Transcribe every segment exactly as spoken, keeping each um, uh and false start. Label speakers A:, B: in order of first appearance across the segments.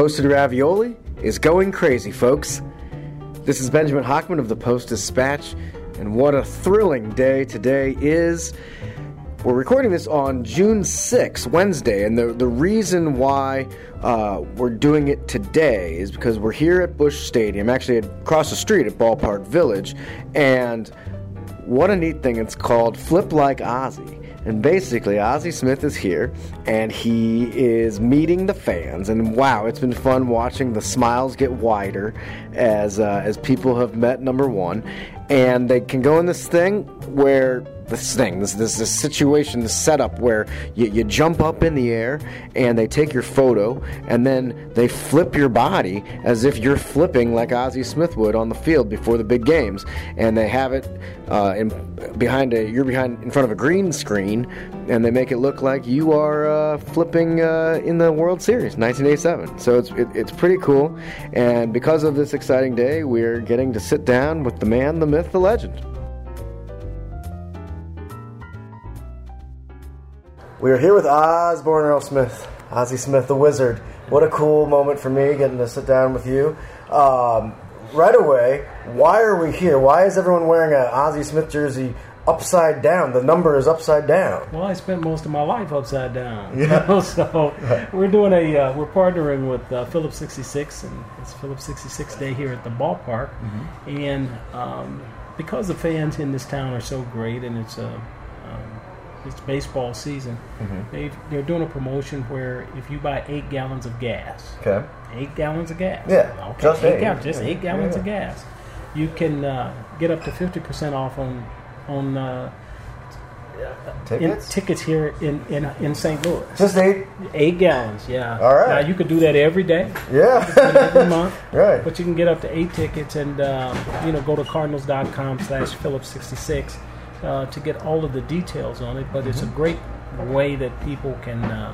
A: Toasted ravioli is going crazy, folks. This is Benjamin Hockman of the Post-Dispatch, and what a thrilling day today is. We're recording this on June sixth, Wednesday, and the, the reason why uh, we're doing it today is because we're here at Busch Stadium, actually across the street at Ballpark Village, and what a neat thing. It's called Flip Like Ozzie. And basically, Ozzie Smith is here, and he is meeting the fans. And wow, it's been fun watching the smiles get wider as uh, as people have met number one. And they can go in this thing where this thing, this this, this situation, this setup where you, you jump up in the air and they take your photo, and then they flip your body as if you're flipping like Ozzie Smith would on the field before the big games. And they have it uh, in behind a you're behind in front of a green screen, and they make it look like you are uh, flipping uh, in the World Series, nineteen eighty-seven. So it's it, it's pretty cool. And because of this exciting day, we're getting to sit down with the man, the myth, the legend. We are here with Osborne Earl Smith, Ozzie Smith, the Wizard. What a cool moment for me getting to sit down with you. Um, right away, why are we here? Why is everyone wearing an Ozzie Smith jersey upside down? The number is upside down.
B: Well, I spent most of my life upside down.
A: Yeah.
B: You know? So right. we're doing a uh, we're partnering with uh, Phillips sixty-six, and it's Phillips sixty-six Day here at the ballpark. Mm-hmm. And um, because the fans in this town are so great, and it's a um, it's baseball season, mm-hmm. they they're doing a promotion where if you buy eight gallons of gas,
A: okay,
B: eight gallons of gas,
A: yeah,
B: okay,
A: just
B: eight,
A: eight,
B: gallons, just
A: yeah.
B: eight gallons
A: yeah.
B: of gas, you can uh, get up to fifty percent off on on. Uh,
A: Tickets?
B: In, tickets here in, in in Saint Louis.
A: Just eight?
B: Eight gallons, yeah.
A: All right.
B: Now, you could do that every day.
A: Yeah.
B: You could do that every month.
A: Right.
B: But you can get up to eight tickets and, um, you know, go to cardinals.com slash Phillips 66 uh, to get all of the details on it. But mm-hmm. it's a great way that people can, um,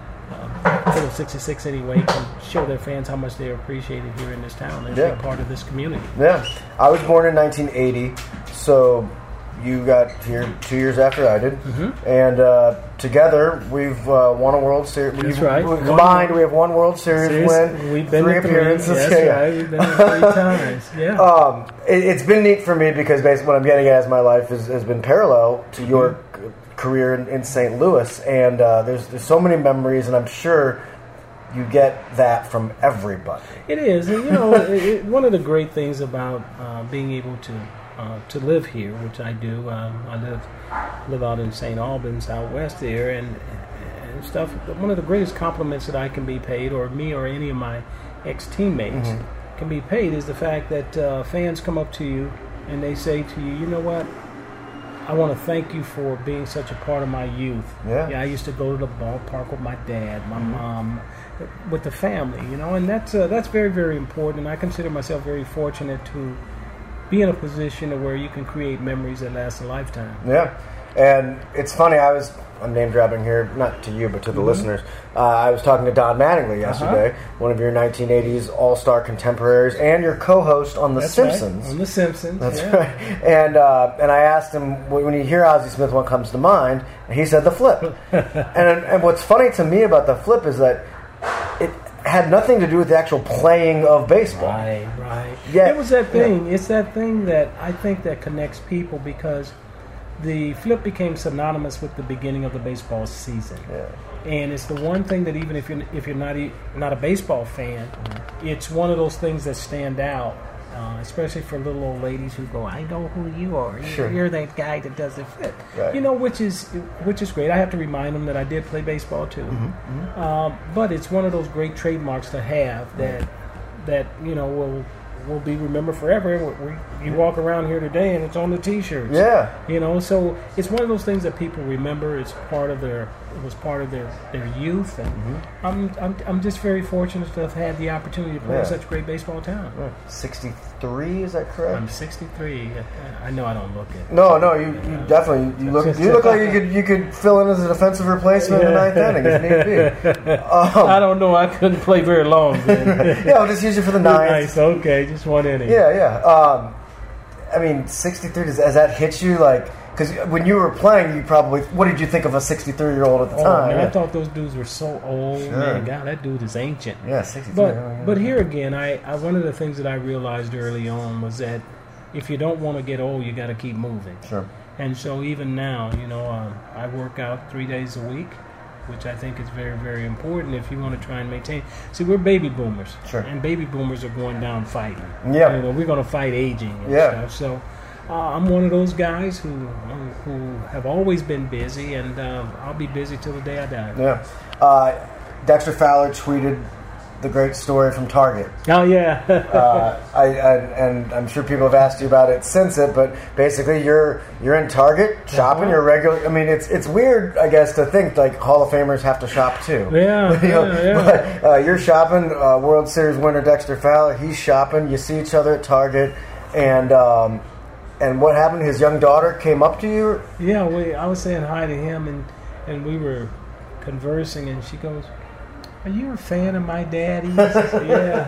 B: uh, Phillips sixty-six anyway, can show their fans how much they're appreciated here in this town and
A: yeah.
B: be part of this community.
A: Yeah. I was born in nineteen eighty, so you got here two years after I did, mm-hmm. and uh, together we've uh, won a World Series.
B: That's right.
A: We, combined, one, we have one World Series, Series
B: win, we've been
A: three appearances.
B: Three. That's
A: yeah,
B: right. We've been there three times. Yeah.
A: Um, it, it's been neat for me because basically what I'm getting at is my life is, has been parallel to your mm-hmm. c- career in, in Saint Louis, and uh, there's there's so many memories, and I'm sure you get that from everybody.
B: It is, and you know, it, it, one of the great things about uh, being able to. Uh, to live here, which I do. Um, I live live out in Saint Albans, out west there, and, and stuff. One of the greatest compliments that I can be paid, or me or any of my ex-teammates mm-hmm. can be paid, is the fact that uh, fans come up to you and they say to you, you know what, I want to thank you for being such a part of my youth.
A: Yeah.
B: yeah I used to go to the ballpark with my dad, my mm-hmm. mom, with the family, you know, and that's uh, that's very, very important, and I consider myself very fortunate to be in a position where you can create memories that last a lifetime.
A: Yeah, and it's funny, I was, I'm name dropping here, not to you, but to the mm-hmm. listeners. Uh, I was talking to Don Mattingly yesterday, uh-huh. one of your nineteen eighties all-star contemporaries, and your co-host on The
B: That's
A: Simpsons.
B: Right. On The Simpsons,
A: That's
B: yeah.
A: right. And uh, and I asked him, when you hear Ozzie Smith, what comes to mind? And he said the flip. and and what's funny to me about the flip is that it had nothing to do with the actual playing of baseball.
B: Right, right.
A: Yeah,
B: it was that thing.
A: Yeah.
B: It's that thing that I think that connects people, because the flip became synonymous with the beginning of the baseball season.
A: Yeah.
B: And it's the one thing that even if you're if you're not a, not a baseball fan, mm-hmm. it's one of those things that stand out. Uh, especially for little old ladies who go, I know who you are. You're,
A: sure.
B: you're that guy that does the flip.
A: Right.
B: You know, which is which is great. I have to remind them that I did play baseball too. Mm-hmm. Mm-hmm. Um, but it's one of those great trademarks to have that right. that you know will will be remembered forever. We, we, you walk around here today and it's on the T-shirts.
A: Yeah.
B: You know, so it's one of those things that people remember. It's part of their. It was part of their, their youth, and mm-hmm. I'm, I'm I'm just very fortunate to have had the opportunity to play
A: yeah.
B: in such a great baseball town.
A: Right. sixty-three, is that correct?
B: I'm sixty-three. I know I don't look it.
A: No, no, you, you uh, definitely you look you look like you could you could fill in as a defensive replacement yeah. in the ninth inning if need be. Um,
B: I don't know. I couldn't play very long. Then.
A: yeah, I'll just use you for the ninth.
B: Nice. Okay, just one inning.
A: Yeah, yeah. Um, I mean, sixty-three. Does, does that hit you like? Because when you were playing, you probably, what did you think of a sixty-three-year-old at the
B: oh,
A: time?
B: Man,
A: yeah.
B: I thought those dudes were so old.
A: Sure.
B: Man, God, that dude is ancient.
A: Yeah, sixty-three.
B: But,
A: oh, yeah.
B: but here again, I, I one of the things that I realized early on was that if you don't want to get old, you got to keep moving.
A: Sure.
B: And so even now, you know, um, I work out three days a week, which I think is very, very important if you want to try and maintain. See, we're baby boomers.
A: Sure.
B: And baby boomers are going down fighting.
A: Yeah.
B: You know, we're going to fight aging and
A: Yeah.
B: stuff. So uh, I'm one of those guys who who have always been busy, and uh, I'll be busy till the day I die.
A: Yeah. Uh, Dexter Fowler tweeted the great story from Target.
B: Oh, yeah.
A: uh, I, I and I'm sure people have asked you about it since it, but basically you're you're in Target shopping.
B: Uh-huh.
A: You're regular. I mean, it's it's weird, I guess, to think like Hall of Famers have to shop too.
B: Yeah,
A: You know,
B: yeah, yeah.
A: But uh, you're shopping. Uh, World Series winner Dexter Fowler. He's shopping. You see each other at Target, and um, and what happened? His young daughter came up to you.
B: Yeah, we, I was saying hi to him, and, and we were conversing, and she goes, "Are you a fan of my daddy?" I said,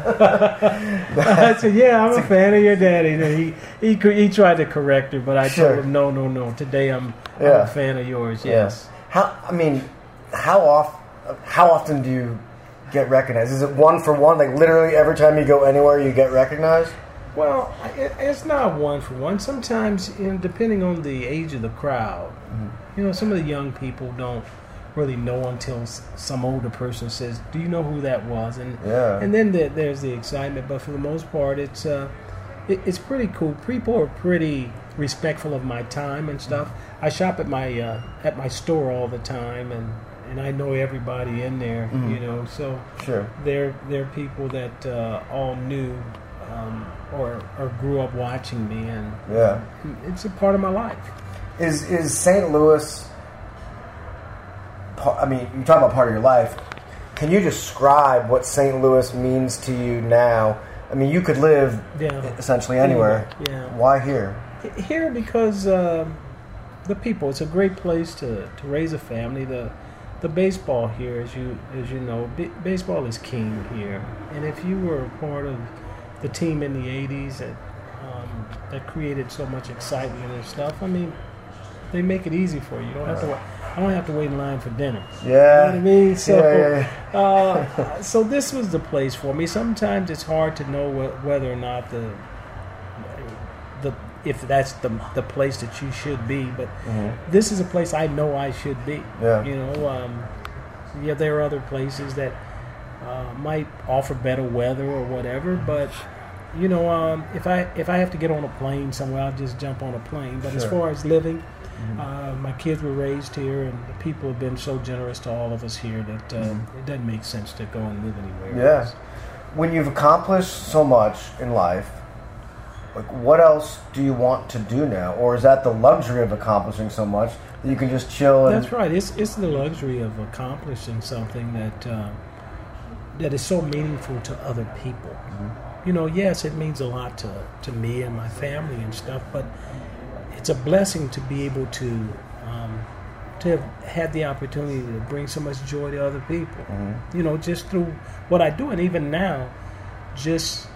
B: yeah. I said, "Yeah, I'm a fan of your daddy." And he, he he tried to correct her, but I
A: Sure.
B: told him, "No, no, no. Today I'm,
A: Yeah.
B: I'm a fan of yours." Yes.
A: How? I mean, how off? How often do you get recognized? Is it one for one? Like literally every time you go anywhere, you get recognized?
B: Well, it, it's not one for one. Sometimes, you know, depending on the age of the crowd,
A: Mm-hmm.
B: you know, some of the young people don't really know until s- some older person says, "Do you know who that was?" And
A: Yeah.
B: and then the, there's the excitement. But for the most part, it's uh, it, it's pretty cool. People are pretty respectful of my time and stuff. I shop at my uh, at my store all the time, and, and I know everybody in there.
A: Mhm.
B: You know, so
A: Sure.
B: they're they're people that uh, all knew um, or or grew up watching me, and
A: Yeah.
B: it's a part of my life.
A: Is is Saint Louis? pa- I mean, you talk about part of your life. Can you describe what Saint Louis means to you now? I mean, you could live
B: Yeah.
A: essentially anywhere.
B: Yeah.
A: Why here?
B: Here because uh, the people. It's a great place to, to raise a family. The the baseball here, as you as you know, b- baseball is king here. And if you were a part of the team in the eighties that um, that created so much excitement and stuff, I mean, they make it easy for you. You don't have to. wa- I don't have to wait in line for dinner.
A: Yeah.
B: You know what I mean? So,
A: Yeah, yeah,
B: uh, so this was the place for me. Sometimes it's hard to know wh- whether or not the the if that's the the place that you should be. But
A: Mhm.
B: this is a place I know I should be.
A: Yeah.
B: You know, um, yeah, there are other places that uh, might offer better weather or whatever, but. You know, um, if I if I have to get on a plane somewhere, I'll just jump on a plane. But as
A: Sure.
B: far as living, uh, my kids were raised here, and the people have been so generous to all of us here that uh, it doesn't make sense to go and live anywhere
A: Yeah.
B: else.
A: When you've accomplished so much in life, like what else do you want to do now? Or is that the luxury of accomplishing so much that you can just chill and
B: That's right. It's it's the luxury of accomplishing something that uh, that is so meaningful to other people. You know, yes, it means a lot to, to me and my family and stuff, but it's a blessing to be able to um, to have had the opportunity to bring so much joy to other people. You know, just through what I do, and even now, just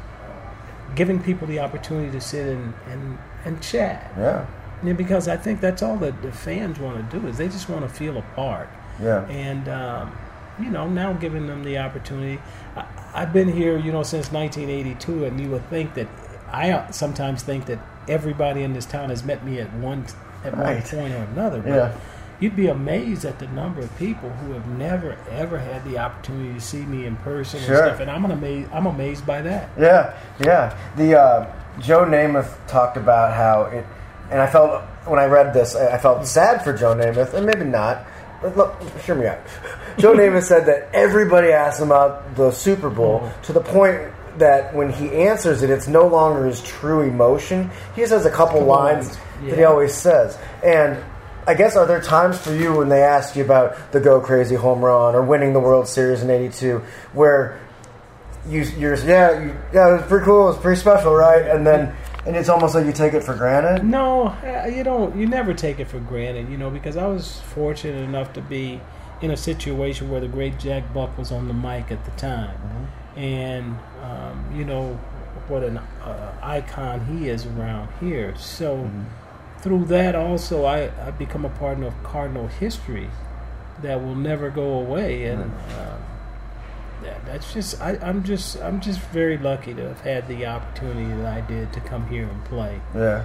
B: giving people the opportunity to sit and, and, and chat.
A: Yeah.
B: Yeah, because I think that's all that the fans want to do is they just want to feel a part.
A: Yeah.
B: And, um, you know, now giving them the opportunity. I, I've been here, you know, since nineteen eighty-two, and you would think that, I sometimes think that everybody in this town has met me at one at
A: Right.
B: one point or another. But
A: Yeah.
B: you'd be amazed at the number of people who have never, ever had the opportunity to see me in person
A: Sure.
B: and stuff. And I'm amazed, I'm amazed by that.
A: Yeah, yeah. The uh, Joe Namath talked about how it, and I felt when I read this, I I felt sad for Joe Namath, and maybe not. But look, hear me out. Joe Namath said that everybody asks him about the Super Bowl
B: Mhm.
A: to the point that when he answers it, it's no longer his true emotion. He just has a couple
B: Couple
A: lines
B: lines,
A: that he
B: yeah.
A: always says, and. I guess are there times for you when they ask you about the Go Crazy home run or winning the World Series in eighty-two where you, you're yeah you, yeah it was pretty cool, it was pretty special, right? And then and it's almost like you take it for granted.
B: No, uh, you don't. You never take it for granted, you know, because I was fortunate enough to be in a situation where the great Jack Buck was on the mic at the time, and um, you know what an uh, icon he is around here. So through that also, I I become a part of Cardinal history that will never go away, and
A: Mm-hmm.
B: uh, that, that's just I, I'm just I'm just very lucky to have had the opportunity that I did to come here and play.
A: Yeah.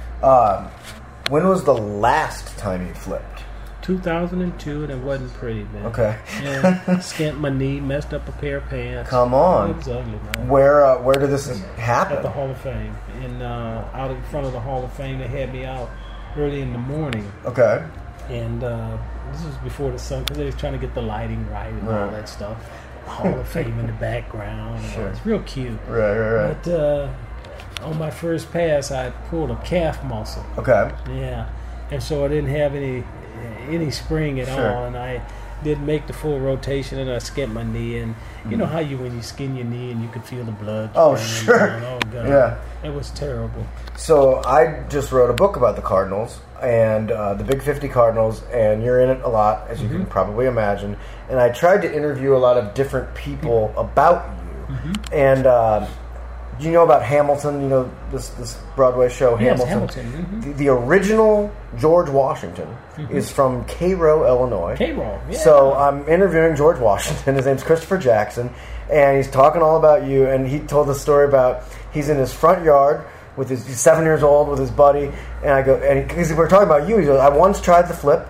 A: Um, when was the last time you flipped?
B: two thousand two, and it wasn't pretty, man.
A: Okay.
B: Yeah, skint my knee, messed up a pair of pants.
A: Come on.
B: It was ugly, man.
A: Where uh, where did this happen?
B: At the Hall of Fame, in uh, out in front of the Hall of Fame, they had me out early in the morning,
A: Okay.
B: and uh, this was before the sun, because they was trying to get the lighting right and all
A: Right.
B: that stuff. Hall of Fame in the background. and
A: Sure.
B: It's real cute.
A: Right, right, right.
B: But uh, on my first pass, I pulled a calf muscle.
A: Okay.
B: Yeah, and so I didn't have any any spring at
A: Sure.
B: all, and I didn't make the full rotation, and I skinned my knee. And you know how you when you skin your knee and you could feel the blood.
A: Oh,
B: spraying
A: sure.
B: down. Oh god.
A: Yeah.
B: It was terrible.
A: So I just wrote a book about the Cardinals and uh, the Big fifty Cardinals, and you're in it a lot, as you
B: Mm-hmm.
A: can probably imagine. And I tried to interview a lot of different people about you.
B: Mm-hmm.
A: And uh, do you know about Hamilton? You know this this Broadway show,
B: Yes,
A: Hamilton.
B: Hamilton. Mm-hmm.
A: The, the original George Washington is from Cairo, Illinois.
B: K-Roll. Yeah.
A: So I'm interviewing George Washington. His name's Christopher Jackson, and he's talking all about you. And he told the story about he's in his front yard with his he's seven years old with his buddy, and I go and because we were talking about you, he goes, I once tried the flip.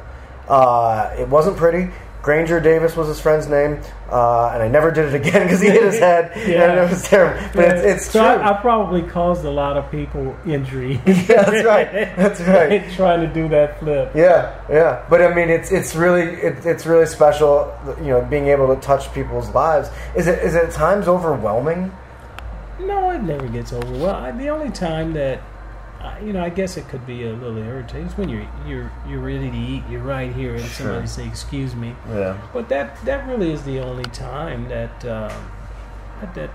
A: Uh, it wasn't pretty. Granger Davis was his friend's name, uh, and I never did it again because he hit his head,
B: Yeah.
A: and it was terrible. But
B: Yeah.
A: it's, it's
B: so
A: true.
B: I, I probably caused a lot of people injury.
A: Yeah, that's right. That's right.
B: Trying to do that flip.
A: Yeah, yeah, but I mean, it's it's really it, it's really special, you know, being able to touch people's lives. Is it is it at times overwhelming?
B: No, it never gets over. Well, I, the only time that, uh, you know, I guess it could be a little irritating is when you're you're you're ready to eat, you're right here, and
A: Sure.
B: somebody say, "Excuse me."
A: Yeah,
B: But that that really is the only time that uh, that, that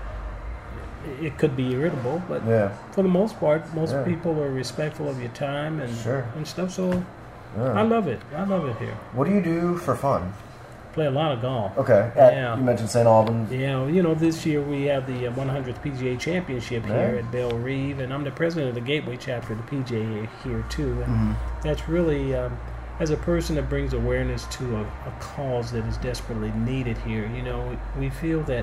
B: it could be irritable. But
A: yeah,
B: for the most part, most
A: Yeah.
B: people are respectful of your time and
A: Sure.
B: and stuff. So
A: yeah.
B: I love it. I love it here.
A: What do you do for fun?
B: Play a lot of golf.
A: Okay, at,
B: Yeah.
A: you mentioned Saint Albans.
B: Yeah, you know, this year we have the uh, one hundredth P G A Championship here
A: Yeah.
B: at Belle Reve, and I'm the president of the Gateway chapter of the P G A here too. And
A: Mhm.
B: that's really, um, as a person that brings awareness to a, a cause that is desperately needed here. You know, we, we feel that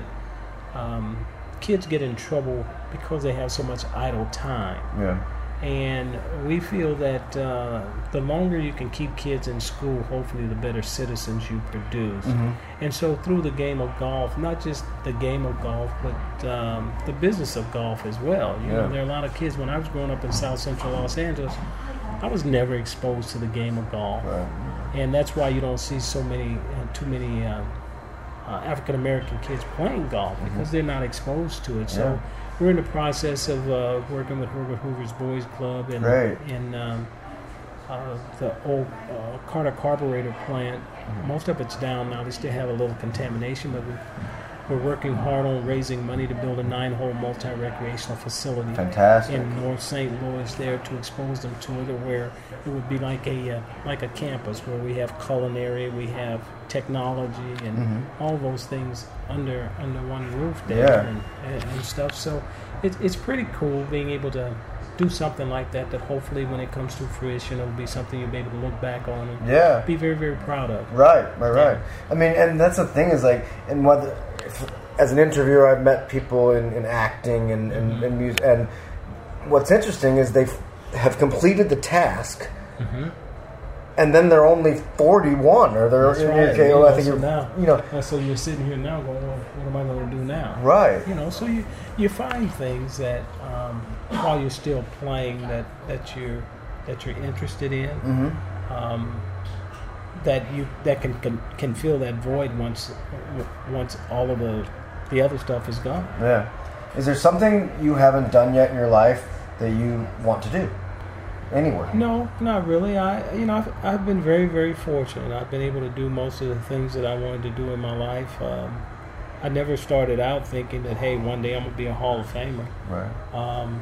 B: um, kids get in trouble because they have so much idle time.
A: Yeah,
B: And we feel that uh, the longer you can keep kids in school, hopefully the better citizens you produce.
A: Mhm.
B: And so through the game of golf, not just the game of golf, but um, the business of golf as well. You
A: Yeah.
B: know, there are a lot of kids, when I was growing up in South Central Los Angeles, I was never exposed to the game of golf.
A: right.
B: And that's why you don't see so many, uh, too many um, uh, African American kids playing golf, because they're not exposed to it. So
A: Yeah.
B: we're in the process of uh, working with Herbert Hoover's Boys Club and
A: Great.
B: in um, uh, the old uh, Carter Carburetor plant. Most of it's down now. They still have a little contamination, but we're, we're working hard on raising money to build a nine-hole multi-recreational facility
A: Fantastic.
B: in North Saint Louis there to expose them to it, where it would be like a uh, like a campus where we have culinary, we have technology, and
A: Mhm.
B: all those things under under one roof there,
A: Yeah.
B: and, and, and stuff. So it, it's pretty cool being able to do something like that. That hopefully, when it comes to fruition, it'll be something you'll be able to look back on and
A: Yeah.
B: be very very proud of.
A: Right, right, right. I mean, and that's the thing is like, and whether if, as an interviewer, I've met people in, in acting and and,
B: Mm-hmm.
A: and music, and what's interesting is they have completed the task,
B: Mm-hmm.
A: and then they're only forty-one, or they're
B: That's right.
A: okay.
B: You
A: Well, I
B: know,
A: think
B: so
A: you're,
B: now-
A: you know,
B: And so you're sitting here now going, well, what am I going to do now?
A: right,
B: You know, so you you find things that um, while you're still playing that, that you're that you're interested in,
A: hmm
B: um, that you that can, can can fill that void once once all of the the other stuff is gone.
A: yeah. Is there something you haven't done yet in your life that you want to do anywhere?
B: No, not really. I you know I've, I've been very very fortunate. I've been able to do most of the things that I wanted to do in my life. Um, I never started out thinking that, hey, one day I'm gonna be a Hall of Famer.
A: Right.
B: Um,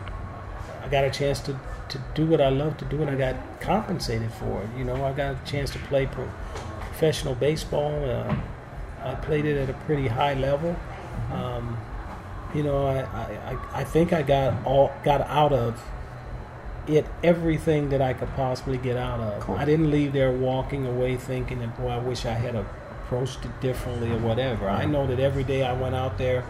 B: I got a chance to, to do what I love to do, and I got compensated for it. You know, I got a chance to play pro- professional baseball. Uh, I played it at a pretty high level. Um, you know, I, I, I- I think I got all got out of it everything that I could possibly get out of.
A: Cool.
B: I didn't leave there walking away thinking that, boy, I wish I had approached it differently or whatever. I know that every day I went out there,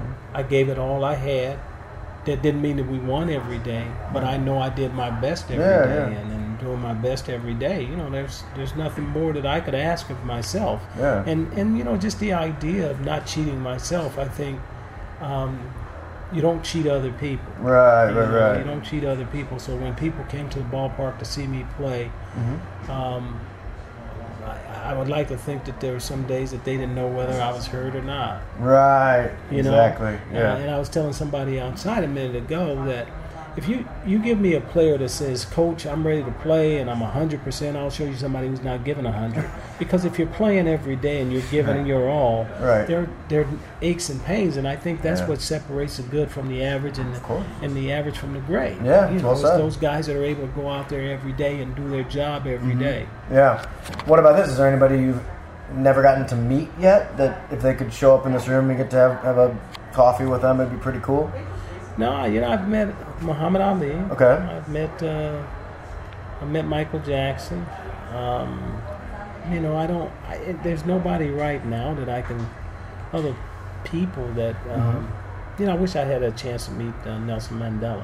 B: I gave it all I had. That didn't mean that we won every day, but I know I did my best every
A: Yeah,
B: day,
A: yeah.
B: and in doing my best every day, you know, there's there's nothing more that I could ask of myself.
A: Yeah.
B: And and you know, just the idea of not cheating myself, I think. Um, You don't cheat other people.
A: Right,
B: you
A: right,
B: know,
A: right.
B: You don't cheat other people. So when people came to the ballpark to see me play,
A: Mm-hmm.
B: um, I, I would like to think that there were some days that they didn't know whether I was hurt or not.
A: Right.
B: You know?
A: Exactly.
B: Uh,
A: Yeah.
B: and I was telling somebody outside a minute ago that if you, you give me a player that says, Coach, I'm ready to play and I'm one hundred percent, I'll show you somebody who's not giving one hundred. Because if you're playing every day and you're giving
A: Right.
B: your all,
A: Right.
B: there, there are aches and pains. And I think that's
A: Yeah.
B: what separates the good from the average and the,
A: course.
B: and the average from the great.
A: Yeah,
B: you know,
A: well
B: it's
A: said.
B: those guys that are able to go out there every day and do their job every
A: Mm-hmm.
B: day.
A: Yeah. What about this? Is there anybody you've never gotten to meet yet that if they could show up in this room and get to have, have a coffee with them, it'd be pretty cool?
B: No, you know, I've met Muhammad Ali.
A: Okay.
B: I've met uh, I met Michael Jackson. Um, you know, I don't. I, it, there's nobody right now that I can. Other people that um,
A: Mm-hmm.
B: you know. I wish I had a chance to meet uh, Nelson Mandela.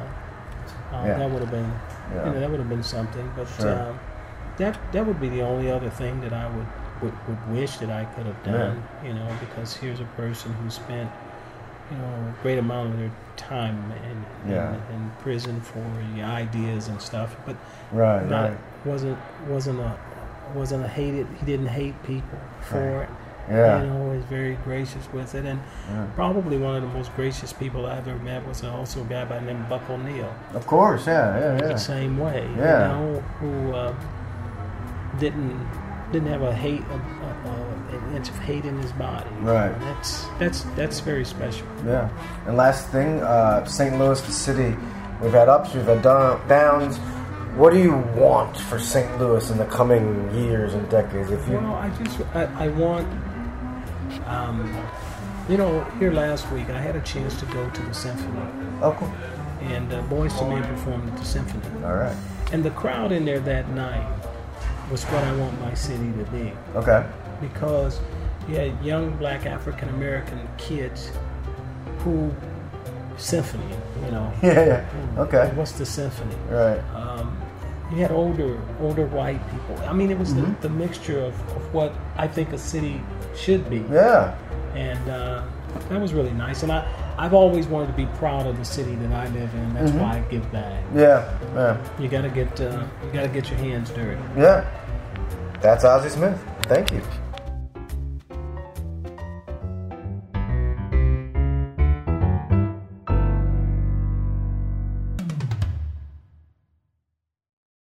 B: Uh,
A: Yeah.
B: That would have been.
A: Yeah.
B: You know, that would have been something. But
A: Sure.
B: um, that that would be the only other thing that I would would, would wish that I could have done. You know, because here's a person who spent, you know, a great amount of their time in,
A: Yeah.
B: in, in prison for the ideas and stuff, but
A: Right,
B: not
A: right.
B: wasn't wasn't a wasn't a hated. He didn't hate people for it.
A: Yeah.
B: You know, he was very gracious with it, and
A: Yeah.
B: probably one of the most gracious people I ever met was also a guy by the name of Buck O'Neill.
A: Of course, yeah, yeah,
B: The
A: yeah.
B: same way,
A: Yeah.
B: you know, who uh, didn't didn't have a hate a, a, a, an inch of hate in his body.
A: Right.
B: And that's that's that's very special.
A: Yeah. And last thing, uh, Saint Louis, the city, we've had ups, we've had down- downs. What do you want for Saint Louis in the coming years and decades? If you,
B: Well, I just I, I want, um, you know, here last week I had a chance to go to the symphony,
A: oh, cool.
B: and uh, Boyz two Men performed at the symphony,
A: All right.
B: and the crowd in there that night was what I want my city to be,
A: Okay.
B: because you had young black African American kids who symphony, you know.
A: Yeah, yeah. Okay.
B: What's the symphony?
A: Right.
B: Um, you had older, older white people. I mean, it was
A: Mm-hmm.
B: the, the mixture of, of what I think a city should be.
A: Yeah.
B: And uh, that was really nice. And I, I've always wanted to be proud of the city that I live in. That's
A: Mm-hmm.
B: why I give back.
A: Yeah. Yeah.
B: You gotta get, uh, you gotta get your hands dirty.
A: Yeah. That's Ozzie Smith. Thank you.